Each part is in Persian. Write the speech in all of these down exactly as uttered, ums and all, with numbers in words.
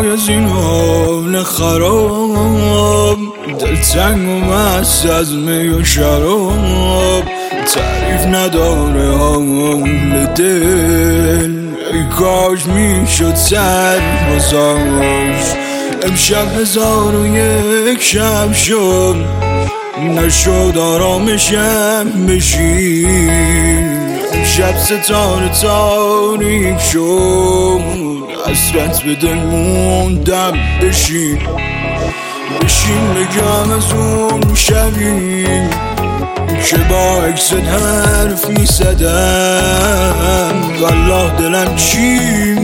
وای از این حال خراب، دلتنگ و مست از می و شراب، تعریف نداره حال دل. ای کاش میشد سر بزاش، امشب هزار و یک شب شد، نشد آرامشم بشین. امشب ستاره تاریک شد، حسرت به دل موندم. بشین بشین بگم از اون شبی که با عکست حرف میزدم، والله دلم چی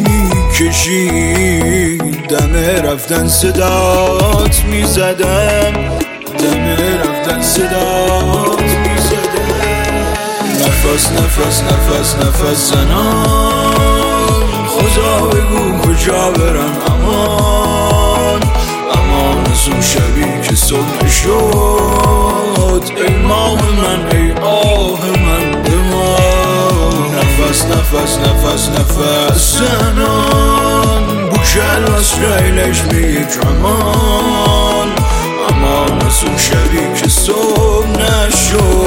میکشید، دم رفتن صدات میزدم، دم رفتن صدات میزدم. نفس نفس نفس نفس زنان، خدا بگو کجا برم امان، امان از اون شبی که صبح شد. ای ماه من ای آه من بمان، نفس نفس نفس نفس زنان، بوشل از خیلش میگه کمان، امان از اون شبی که صبح نشد.